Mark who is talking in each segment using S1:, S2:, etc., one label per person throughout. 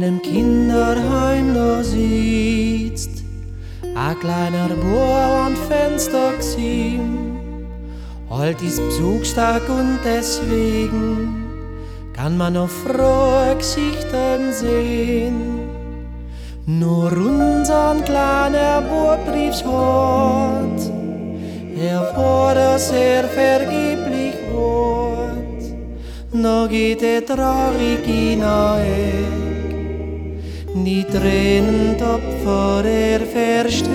S1: einem Kinderheim da sitzt ein kleiner Bub am Fenster gesehen. Halt ist Besuchstag und deswegen kann man noch frohe Gesichter sehen. Nur unseren kleiner Bub trief's hart, war das sehr vergeblich Wort. Noch geht traurig in Eck, die Tränen tapfer versteckt.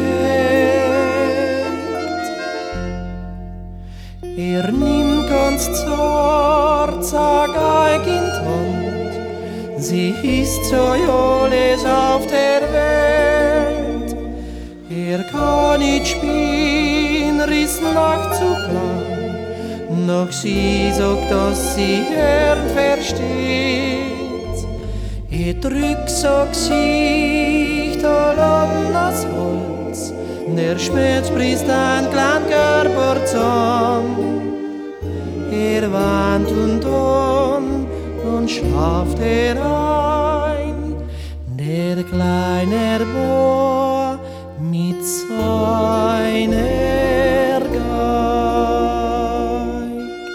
S1: Nimmt ganz zart, sag in Hand, sie ist so alles auf der Welt. Kann nicht spielen, riss Nacht zu klein, noch sie sagt, dass sie versteht. Drück so Gesicht an das Holz, der Schmerz bricht ein klein Körper zusammen. Weint und schlaft ein, der kleine Bub mit seiner Geig.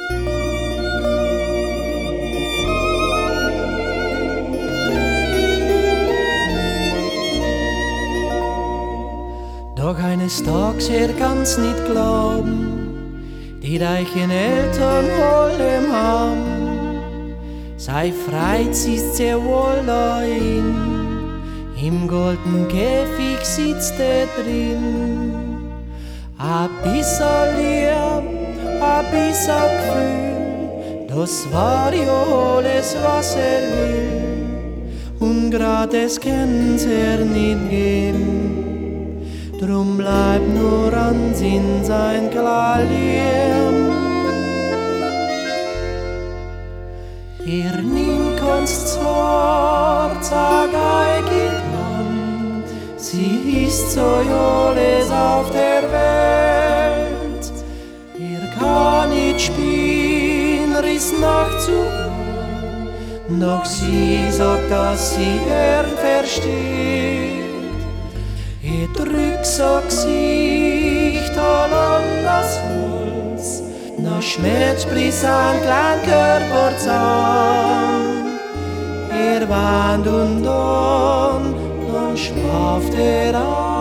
S1: Doch eines Tages kann's nicht glauben, die reichen Eltern wollen haben. Sei Freiz ist sehr wohl dahin, im goldenen Käfig sitzt drin. A bisschen Liebe, a bisschen Gefühl, das war ja alles, was will. Und grad es kann's nicht geben, drum bleibt nur an Sinn sein klar Leben. Nimmt ganz zart, sag in Hand, sie ist so alles auf der Welt. Kann nicht spielen, riss Nacht zu lang, doch sie sagt, dass sie versteht. Drück so Gesicht an das Holz, noch Schmerz bricht ein klein Körper zusammen. Weint und dann schlaft ein.